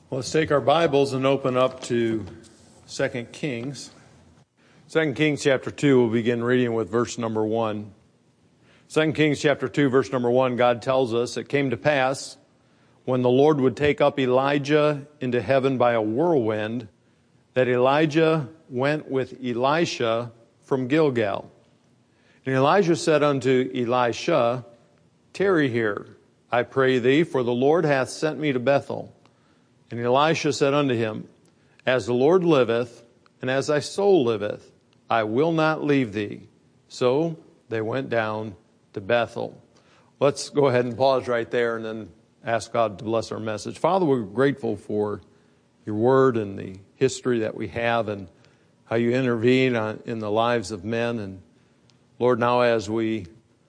Let's take our Bibles and open up to 2 Kings. 2 Kings chapter 2, we'll begin reading with verse number 1. 2 Kings chapter 2, verse number 1, God tells us, "It came to pass, when the Lord would take up Elijah into heaven by a whirlwind, that Elijah went with Elisha from Gilgal. And Elijah said unto Elisha, Tarry here, I pray thee, for the Lord hath sent me to Bethel. And Elisha said unto him, As the Lord liveth, and as thy soul liveth, I will not leave thee. So they went down to Bethel." Let's go ahead and pause right there and then ask God to bless our message. Father, we're grateful for your word and the history that we have and how you intervene in the lives of men. And Lord, now as we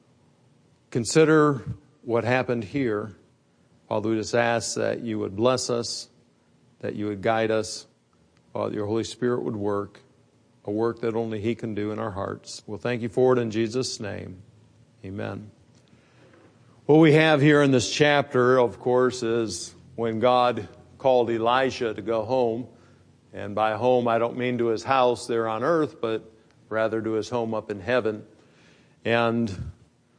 consider what happened here, Father, we just ask that you would bless us, that you would guide us, Father, your Holy Spirit would work, a work that only He can do in our hearts. We'll thank you for it in Jesus' name. Amen. What we have here in this chapter, of course, is when God called Elijah to go home. And by home, I don't mean to his house there on earth, but rather to his home up in heaven. And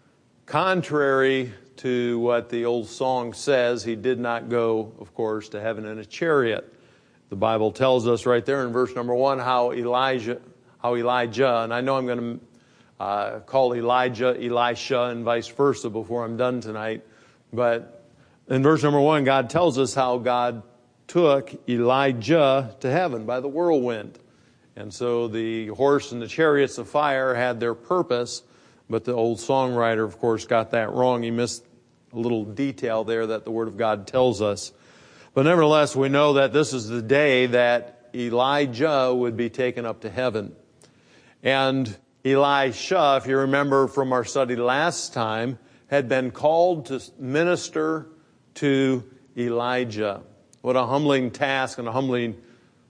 contrary to what the old song says, he did not go, of course, to heaven in a chariot. The Bible tells us right there in verse number 1 how Elijah, and I know I'm going to call Elijah Elisha and vice versa before I'm done tonight. But in verse number 1, God tells us how God took Elijah to heaven by the whirlwind. And so the horse and the chariots of fire had their purpose, but the old songwriter, of course, got that wrong. He missed a little detail there that the Word of God tells us. But nevertheless, we know that this is the day that Elijah would be taken up to heaven. And Elisha, if you remember from our study last time, had been called to minister to Elijah. What a humbling task and a humbling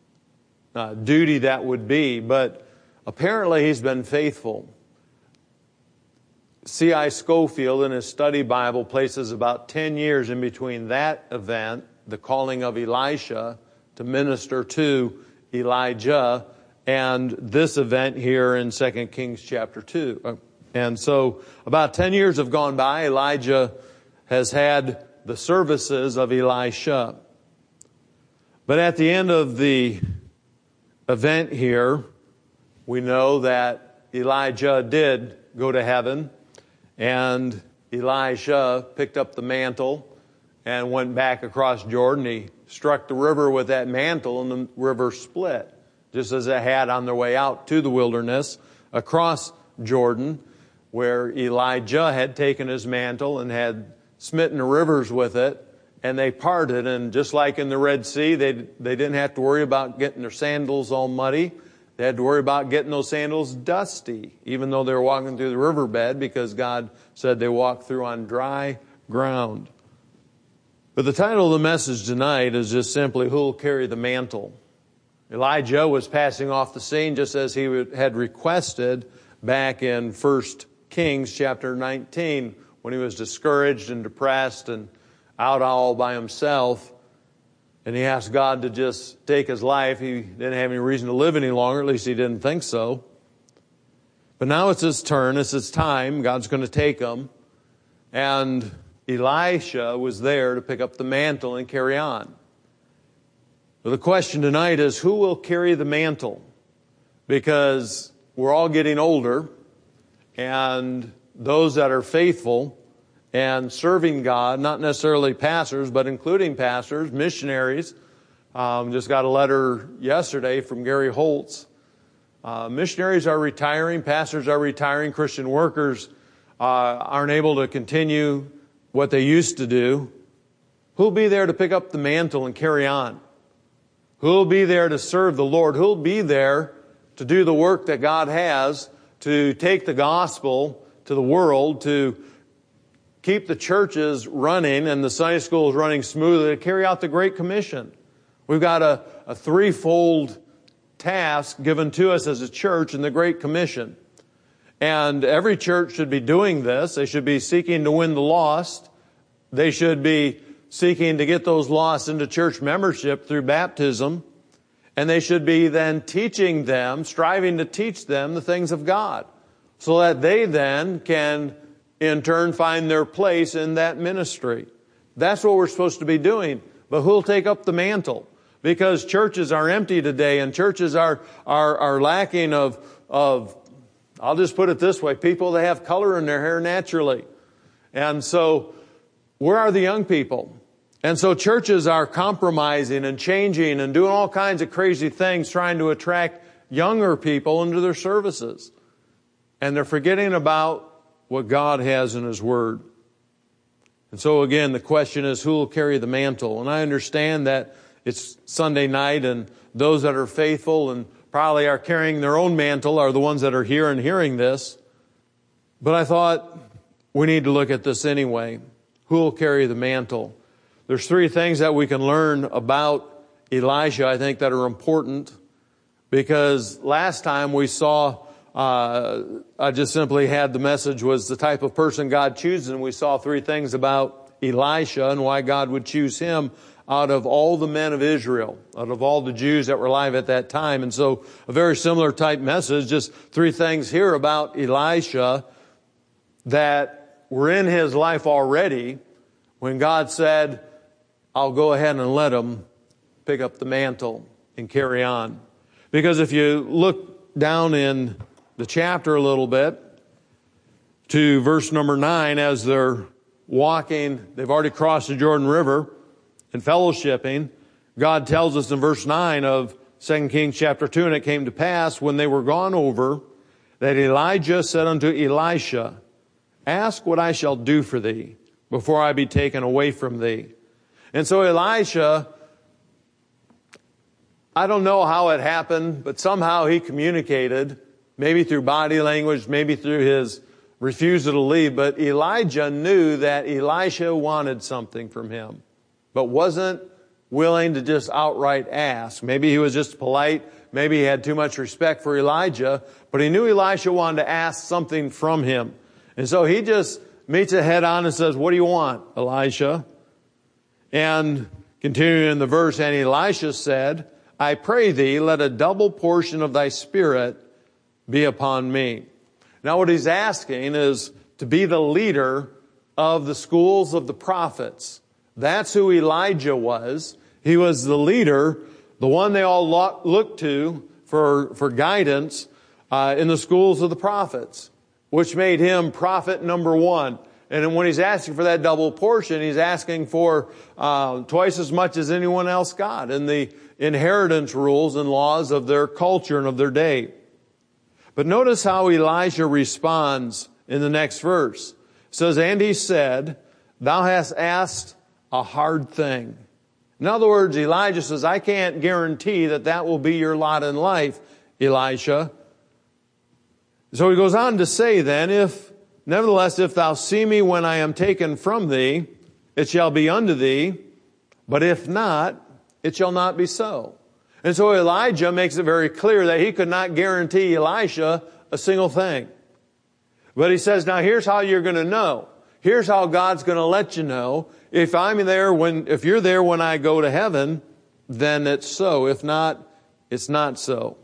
duty that would be. But apparently he's been faithful. C.I. Scofield in his study Bible places about 10 years in between that event, the calling of Elisha to minister to Elijah, and this event here in 2 Kings chapter 2. And so about 10 years have gone by. Elijah has had the services of Elisha. But at the end of the event here, we know that Elijah did go to heaven. And Elisha picked up the mantle and went back across Jordan. He struck the river with that mantle and the river split, just as it had on their way out to the wilderness across Jordan, where Elijah had taken his mantle and had smitten the rivers with it, and they parted. And just like in the Red Sea, they didn't have to worry about getting their sandals all muddy. They had to worry about getting those sandals dusty, even though they were walking through the riverbed, because God said they walked through on dry ground. But the title of the message tonight is just simply, Who will carry the mantle? Elijah was passing off the scene just as he had requested back in 1 Kings chapter 19, when he was discouraged and depressed and out all by himself. And he asked God to just take his life. He didn't have any reason to live any longer. At least he didn't think so. But now it's his turn. It's his time. God's going to take him. And Elisha was there to pick up the mantle and carry on. But the question tonight is, who will carry the mantle? Because we're all getting older. And those that are faithful and serving God, not necessarily pastors, but including pastors, missionaries. Just got a letter yesterday from Gary Holtz. Missionaries are retiring, pastors are retiring, Christian workers aren't able to continue what they used to do. Who'll be there to pick up the mantle and carry on? Who'll be there to serve the Lord? Who'll be there to do the work that God has, to take the gospel to the world, to keep the churches running and the Sunday schools running smoothly, to carry out the Great Commission? We've got a threefold task given to us as a church in the Great Commission. And every church should be doing this. They should be seeking to win the lost. They should be seeking to get those lost into church membership through baptism. And they should be then teaching them, striving to teach them the things of God, so that they then can in turn find their place in that ministry. That's what we're supposed to be doing. But who'll take up the mantle? Because churches are empty today, and churches are lacking of, I'll just put it this way, people that have color in their hair naturally. And so, where are the young people? And so churches are compromising and changing and doing all kinds of crazy things, trying to attract younger people into their services. And they're forgetting about what God has in His Word. And so again, the question is, who will carry the mantle? And I understand that it's Sunday night, and those that are faithful and probably are carrying their own mantle are the ones that are here and hearing this. But I thought we need to look at this anyway. Who will carry the mantle? There's 3 things that we can learn about Elisha, I think, that are important. Because last time we saw, I just simply had the message was the type of person God chooses, and we saw 3 things about Elisha and why God would choose him out of all the men of Israel, out of all the Jews that were alive at that time. And so a very similar type message, just 3 things here about Elisha that were in his life already when God said, I'll go ahead and let him pick up the mantle and carry on. Because if you look down in the chapter a little bit to verse number 9, as they're walking, they've already crossed the Jordan River and fellowshipping, God tells us in verse 9 of 2 Kings chapter 2, and it came to pass when they were gone over that Elijah said unto Elisha, ask what I shall do for thee before I be taken away from thee. And so Elisha, I don't know how it happened, but somehow he communicated, maybe through body language, maybe through his refusal to leave, but Elijah knew that Elisha wanted something from him, but wasn't willing to just outright ask. Maybe he was just polite, maybe he had too much respect for Elijah, but he knew Elisha wanted to ask something from him. And so he just meets it head on and says, what do you want, Elisha? And continuing in the verse, and Elisha said, I pray thee, let a double portion of thy spirit be upon me. Now what he's asking is to be the leader of the schools of the prophets. That's who Elijah was. He was the leader, the one they all looked to for guidance in the schools of the prophets, which made him prophet number 1. And when he's asking for that double portion, he's asking for twice as much as anyone else got in the inheritance rules and laws of their culture and of their day. But notice how Elijah responds in the next verse. It says, and he said, thou hast asked a hard thing. In other words, Elijah says, I can't guarantee that will be your lot in life, Elisha. So he goes on to say then, nevertheless, if thou see me when I am taken from thee, it shall be unto thee, but if not, it shall not be so. And so Elijah makes it very clear that he could not guarantee Elisha a single thing. But he says, now here's how you're going to know. Here's how God's going to let you know. If you're there when I go to heaven, then it's so. If not, it's not so.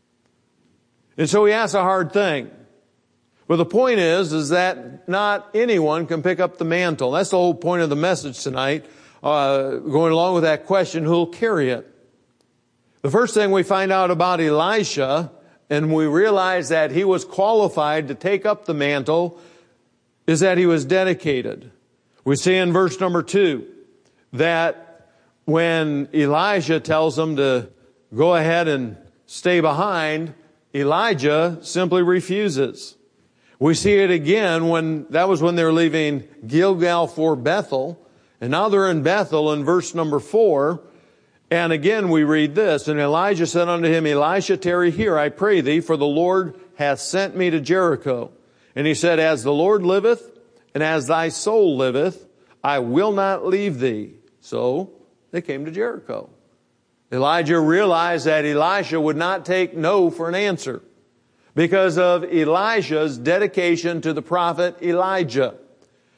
And so he asks a hard thing. But the point is that not anyone can pick up the mantle. That's the whole point of the message tonight. Going along with that question, who'll carry it? The first thing we find out about Elisha, and we realize that he was qualified to take up the mantle, is that he was dedicated. We see in verse number 2 that when Elijah tells him to go ahead and stay behind, Elijah simply refuses. We see it again when they were leaving Gilgal for Bethel, and now they're in Bethel in verse number 4. And again we read this, and Elijah said unto him, Elisha, tarry here, I pray thee, for the Lord hath sent me to Jericho. And he said, as the Lord liveth, and as thy soul liveth, I will not leave thee. So they came to Jericho. Elijah realized that Elisha would not take no for an answer because of Elijah's dedication to the prophet Elijah.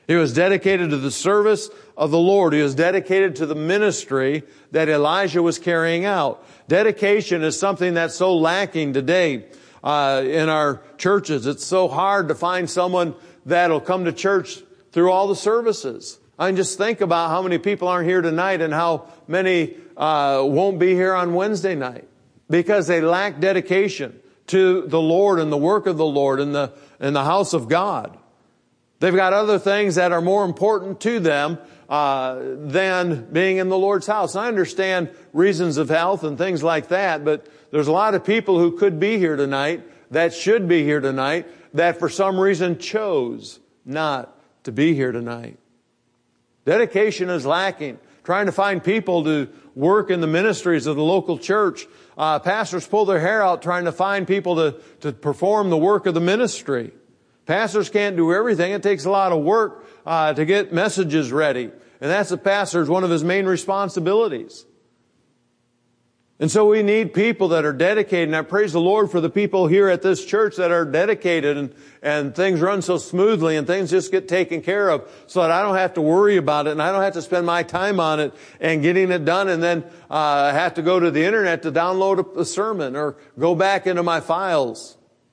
He was dedicated to the service of the Lord. He was dedicated to the ministry that Elijah was carrying out. Dedication is something that's so lacking today in our churches. It's so hard to find someone that'll come to church through all the services. I mean, just think about how many people aren't here tonight and how many won't be here on Wednesday night because they lack dedication to the Lord and the work of the Lord in the house of God. They've got other things that are more important to them than being in the Lord's house. And I understand reasons of health and things like that, but there's a lot of people who could be here tonight, that should be here tonight, that for some reason chose not to be here tonight. Dedication is lacking. Trying to find people to work in the ministries of the local church. Pastors pull their hair out trying to find people to perform the work of the ministry. Pastors can't do everything. It takes a lot of work to get messages ready. And that's the pastor's one of his main responsibilities. And so we need people that are dedicated. And I praise the Lord for the people here at this church that are dedicated and things run so smoothly and things just get taken care of so that I don't have to worry about it and I don't have to spend my time on it and getting it done and then have to go to the internet to download a sermon or go back into my files.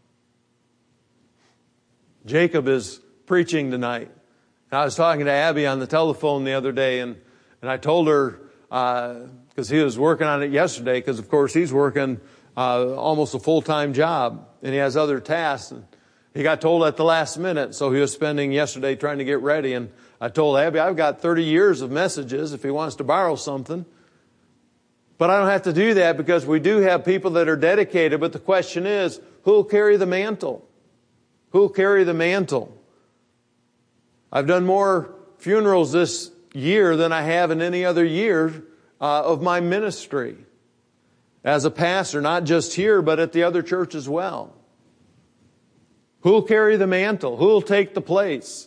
Jacob is preaching tonight. And I was talking to Abby on the telephone the other day and I told her, because he was working on it yesterday, because of course he's working almost a full-time job and he has other tasks. And he got told at the last minute, so he was spending yesterday trying to get ready. And I told Abby, I've got 30 years of messages if he wants to borrow something. But I don't have to do that because we do have people that are dedicated. But the question is, who will carry the mantle? Who will carry the mantle? I've done more funerals this year than I have in any other year of my ministry as a pastor, not just here, but at the other church as well. Who will carry the mantle? Who will take the place?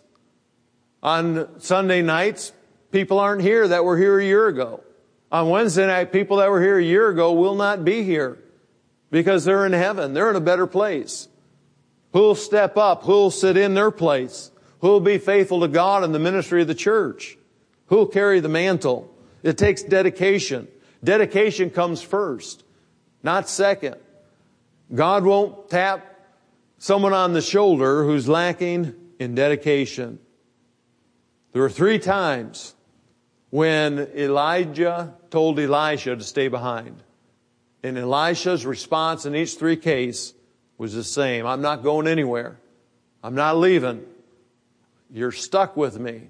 On Sunday nights, people aren't here that were here a year ago. On Wednesday night, people that were here a year ago will not be here because they're in heaven. They're in a better place. Who will step up? Who will sit in their place? Who will be faithful to God in the ministry of the church? Who will carry the mantle? It takes dedication. Dedication comes first, not second. God won't tap someone on the shoulder who's lacking in dedication. There were 3 times when Elijah told Elisha to stay behind. And Elisha's response in each 3 cases was the same. I'm not going anywhere. I'm not leaving. You're stuck with me.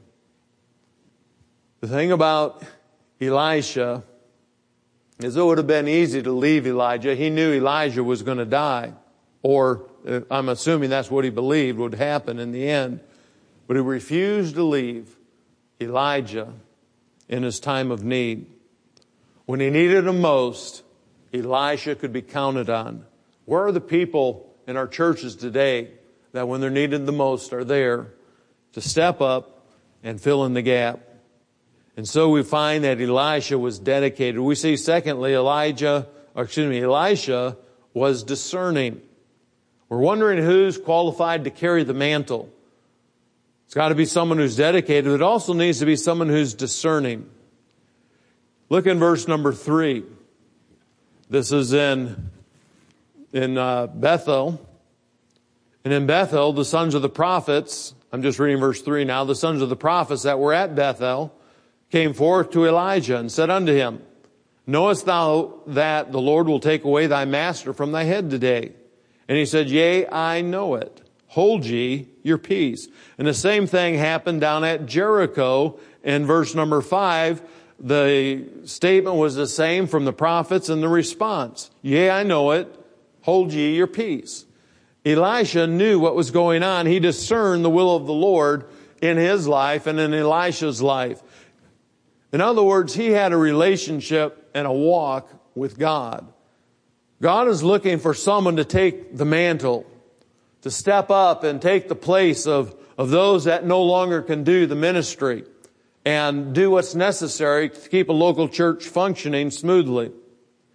The thing about Elisha is it would have been easy to leave Elijah. He knew Elijah was going to die. Or I'm assuming that's what he believed would happen in the end. But he refused to leave Elijah in his time of need. When he needed him most, Elisha could be counted on. Where are the people in our churches today that when they're needed the most are there to step up and fill in the gap? And so we find that Elisha was dedicated. We see secondly, Elisha was discerning. We're wondering who's qualified to carry the mantle. It's got to be someone who's dedicated. But it also needs to be someone who's discerning. Look in verse number 3. This is in Bethel. And in Bethel, the sons of the prophets, I'm just reading verse 3 now, the sons of the prophets that were at Bethel came forth to Elijah and said unto him, Knowest thou that the Lord will take away thy master from thy head today? And he said, Yea, I know it. Hold ye your peace. And the same thing happened down at Jericho in verse number 5. The statement was the same from the prophets and the response. Yea, I know it. Hold ye your peace. Elisha knew what was going on. He discerned the will of the Lord in his life and in Elisha's life. In other words, he had a relationship and a walk with God. God is looking for someone to take the mantle, to step up and take the place of those that no longer can do the ministry and do what's necessary to keep a local church functioning smoothly.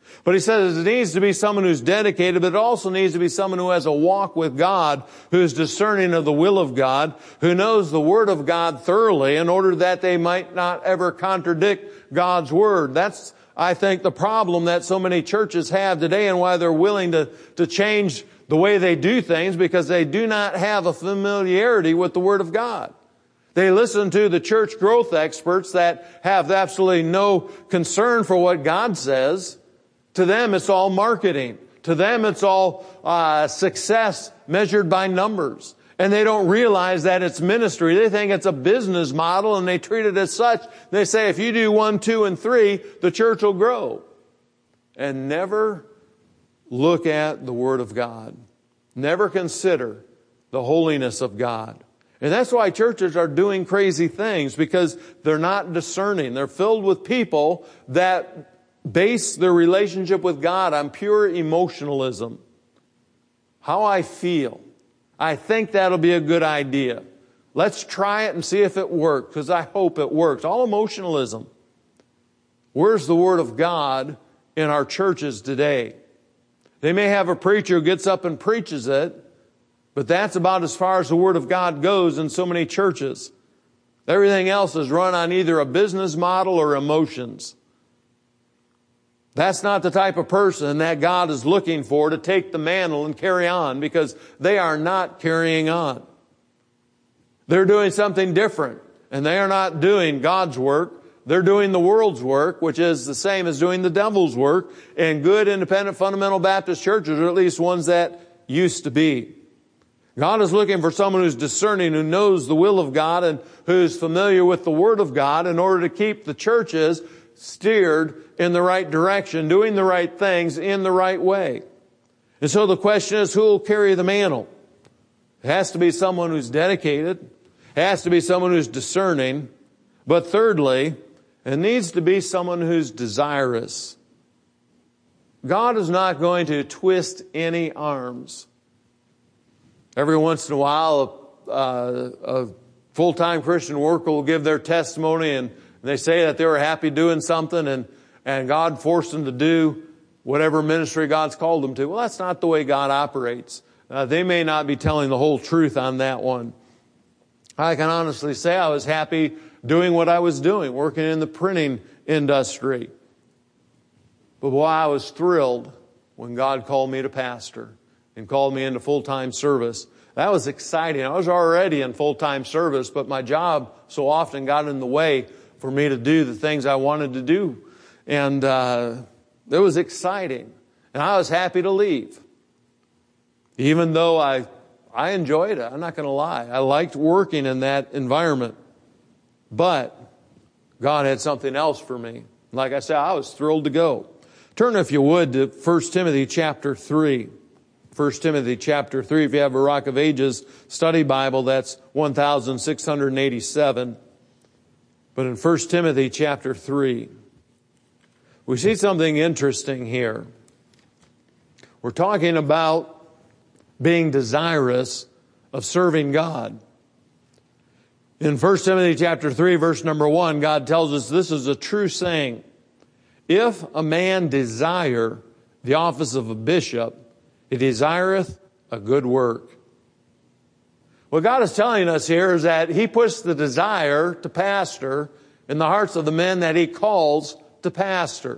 But he says it needs to be someone who's dedicated, but it also needs to be someone who has a walk with God, who's discerning of the will of God, who knows the Word of God thoroughly in order that they might not ever contradict God's Word. That's, I think, the problem that so many churches have today and why they're willing to change the way they do things, because they do not have a familiarity with the Word of God. They listen to the church growth experts that have absolutely no concern for what God says. To them, it's all marketing. To them, it's all success measured by numbers. And they don't realize that it's ministry. They think it's a business model, and they treat it as such. They say, if you do 1, 2, and 3, the church will grow. And never look at the Word of God. Never consider the holiness of God. And that's why churches are doing crazy things, because they're not discerning. They're filled with people that base their relationship with God on pure emotionalism. How I feel. I think that'll be a good idea. Let's try it and see if it works, because I hope it works. All emotionalism. Where's the Word of God in our churches today? They may have a preacher who gets up and preaches it, but that's about as far as the Word of God goes in so many churches. Everything else is run on either a business model or emotions. That's not the type of person that God is looking for to take the mantle and carry on, because they are not carrying on. They're doing something different, and they are not doing God's work. They're doing the world's work, which is the same as doing the devil's work. And good independent fundamental Baptist churches, or at least ones that used to be. God is looking for someone who's discerning, who knows the will of God, and who's familiar with the Word of God in order to keep the churches steered in the right direction, doing the right things in the right way. And so the question is, who will carry the mantle? It has to be someone who's dedicated. It has to be someone who's discerning. But thirdly, it needs to be someone who's desirous. God is not going to twist any arms. Every once in a while, a full-time Christian worker will give their testimony, and they say that they were happy doing something, and God forced them to do whatever ministry God's called them to. Well, that's not the way God operates. They may not be telling the whole truth on that one. I can honestly say I was happy doing what I was doing, working in the printing industry. But boy, I was thrilled when God called me to pastor and called me into full-time service. That was exciting. I was already in full-time service, but my job so often got in the way for me to do the things I wanted to do. And it was exciting. And I was happy to leave. Even though I enjoyed it. I'm not going to lie. I liked working in that environment. But God had something else for me. Like I said, I was thrilled to go. Turn, if you would, to 1 Timothy chapter 3. 1 Timothy chapter 3. If you have a Rock of Ages study Bible, that's 1687. But in 1 Timothy chapter 3, we see something interesting here. We're talking about being desirous of serving God. In 1 Timothy chapter 3, verse number 1, God tells us this is a true saying. If a man desire the office of a bishop, he desireth a good work. What God is telling us here is that He puts the desire to pastor in the hearts of the men that He calls to pastor.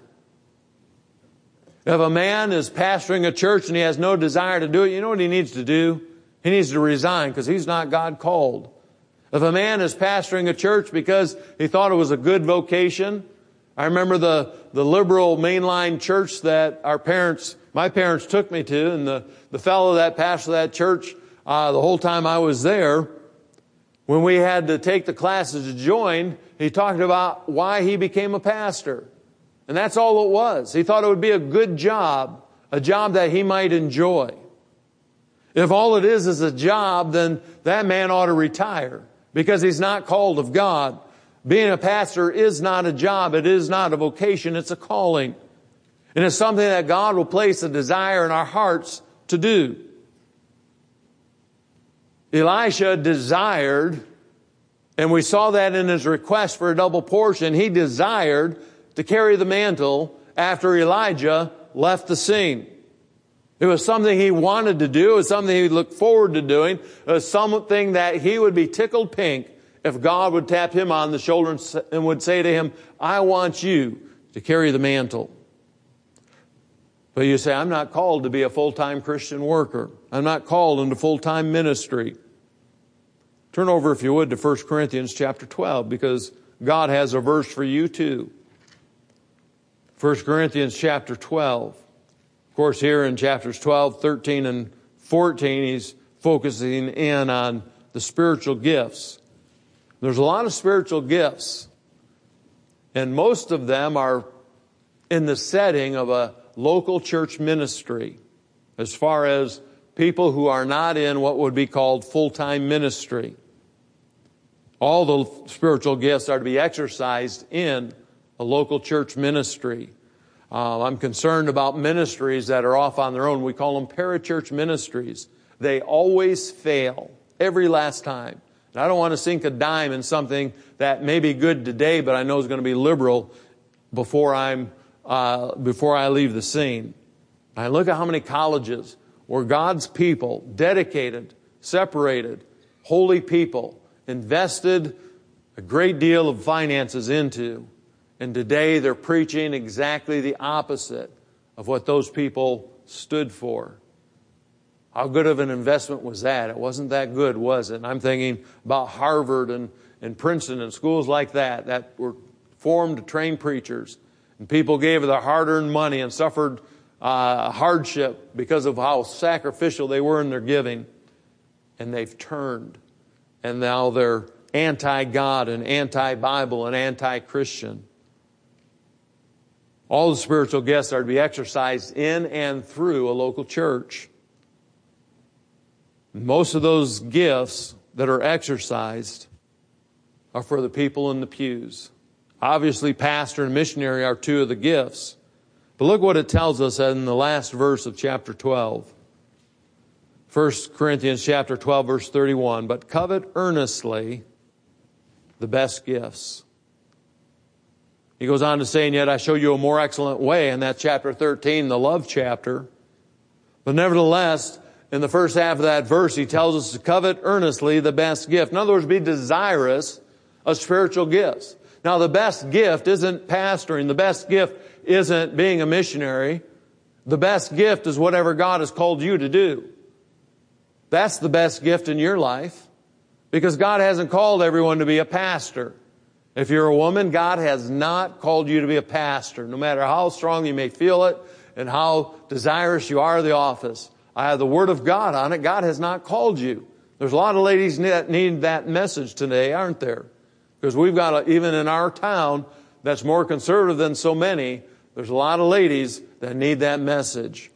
If a man is pastoring a church and he has no desire to do it, you know what he needs to do? He needs to resign, because he's not God called. If a man is pastoring a church because he thought it was a good vocation, I remember the liberal mainline church that my parents took me to, and the fellow that pastored that church the whole time I was there, when we had to take the classes to join, he talked about why he became a pastor. And that's all it was. He thought it would be a good job, a job that he might enjoy. If all it is a job, then that man ought to retire, because he's not called of God. Being a pastor is not a job. It is not a vocation. It's a calling. And it's something that God will place a desire in our hearts to do. Elisha desired, and we saw that in his request for a double portion, he desired to carry the mantle after Elijah left the scene. It was something he wanted to do. It was something he looked forward to doing. It was something that he would be tickled pink if God would tap him on the shoulder and would say to him, I want you to carry the mantle. But you say, I'm not called to be a full-time Christian worker. I'm not called into full-time ministry. Turn over, if you would, to 1 Corinthians chapter 12, because God has a verse for you too. 1 Corinthians chapter 12. Of course, here in chapters 12, 13, and 14, he's focusing in on the spiritual gifts. There's a lot of spiritual gifts, and most of them are in the setting of a local church ministry, as far as people who are not in what would be called full-time ministry. All the spiritual gifts are to be exercised in a local church ministry. I'm concerned about ministries that are off on their own. We call them parachurch ministries. They always fail, every last time. And I don't want to sink a dime in something that may be good today, but I know is going to be liberal before I leave the scene. I look at how many colleges where God's people, dedicated, separated, holy people, invested a great deal of finances into. And today they're preaching exactly the opposite of what those people stood for. How good of an investment was that? It wasn't that good, was it? And I'm thinking about Harvard and Princeton and schools like that were formed to train preachers. And people gave their hard-earned money and suffered hardship because of how sacrificial they were in their giving. And they've turned. And now they're anti-God and anti-Bible and anti-Christian. All the spiritual gifts are to be exercised in and through a local church. Most of those gifts that are exercised are for the people in the pews. Obviously, pastor and missionary are two of the gifts. But look what it tells us in the last verse of chapter 12. 1 Corinthians chapter 12, verse 31. But covet earnestly the best gifts. He goes on to say, and yet I show you a more excellent way. And that's chapter 13, the love chapter. But nevertheless, in the first half of that verse, he tells us to covet earnestly the best gift. In other words, be desirous of spiritual gifts. Now, the best gift isn't pastoring. The best gift isn't being a missionary. The best gift is whatever God has called you to do. That's the best gift in your life, because God hasn't called everyone to be a pastor. If you're a woman, God has not called you to be a pastor, no matter how strong you may feel it and how desirous you are of the office. I have the Word of God on it. God has not called you. There's a lot of ladies that need that message today, aren't there? Because we've got, even in our town that's more conservative than so many, there's a lot of ladies that need that message.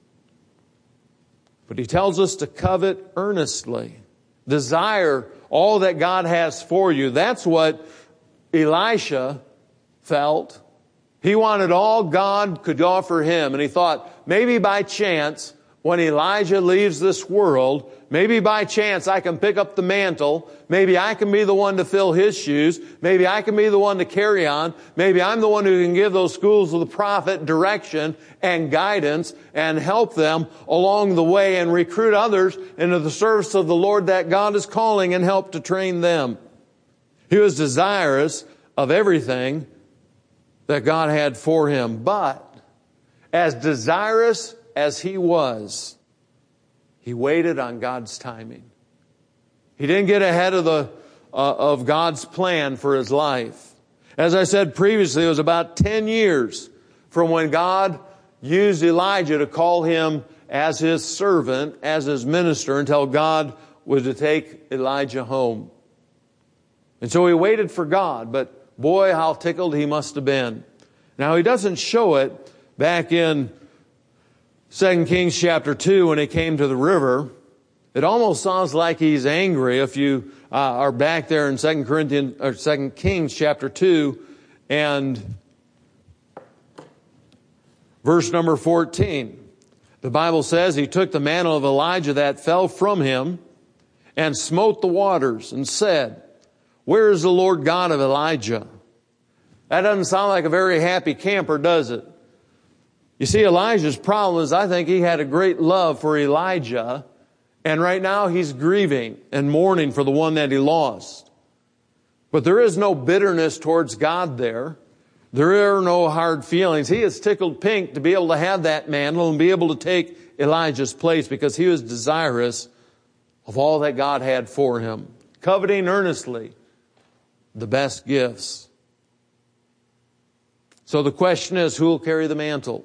But he tells us to covet earnestly. Desire all that God has for you. That's what Elisha felt. He wanted all God could offer him. And he thought, maybe by chance, when Elijah leaves this world, maybe by chance I can pick up the mantle. Maybe I can be the one to fill his shoes. Maybe I can be the one to carry on. Maybe I'm the one who can give those schools of the prophet direction and guidance and help them along the way and recruit others into the service of the Lord that God is calling and help to train them. He was desirous of everything that God had for him. But as desirous as he was, he waited on God's timing. He didn't get ahead of God's plan for his life. As I said previously, it was about 10 years from when God used Elijah to call him as his servant, as his minister, until God was to take Elijah home. And so he waited for God, but boy, how tickled he must have been. Now, he doesn't show it back in 2 Kings chapter 2 when he came to the river. It almost sounds like he's angry if you are back there in 2 Kings chapter 2 and verse number 14. The Bible says he took the mantle of Elijah that fell from him and smote the waters and said, "Where is the Lord God of Elijah?" That doesn't sound like a very happy camper, does it? You see, Elijah's problem is I think he had a great love for Elijah, and right now he's grieving and mourning for the one that he lost. But there is no bitterness towards God there. There are no hard feelings. He is tickled pink to be able to have that mantle and be able to take Elijah's place because he was desirous of all that God had for him, coveting earnestly the best gifts. So the question is, who will carry the mantle?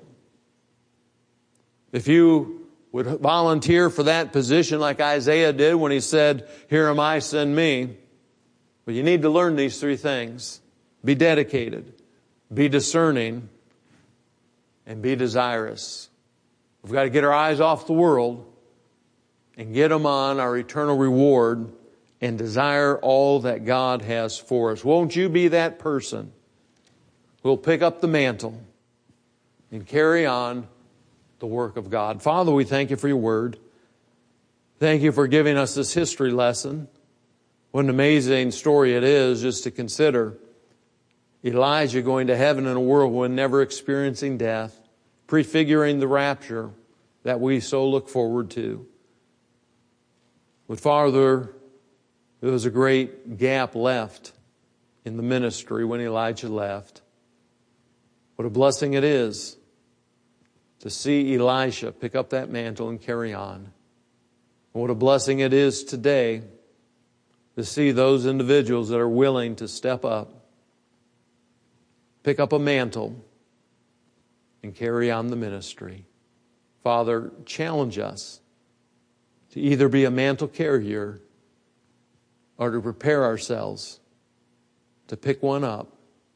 If you would volunteer for that position like Isaiah did when he said, "Here am I, send me." But you need to learn these three things. Be dedicated, be discerning, and be desirous. We've got to get our eyes off the world and get them on our eternal reward and desire all that God has for us. Won't you be that person who will pick up the mantle and carry on the work of God? Father, we thank you for your word. Thank you for giving us this history lesson. What an amazing story it is just to consider Elijah going to heaven in a whirlwind, never experiencing death, prefiguring the rapture that we so look forward to. But Father, there was a great gap left in the ministry when Elijah left. What a blessing it is to see Elisha pick up that mantle and carry on. What a blessing it is today to see those individuals that are willing to step up, pick up a mantle, and carry on the ministry. Father, challenge us to either be a mantle carrier or to prepare ourselves to pick one up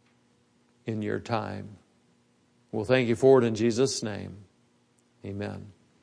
in your time. We'll thank you for it in Jesus' name. Amen.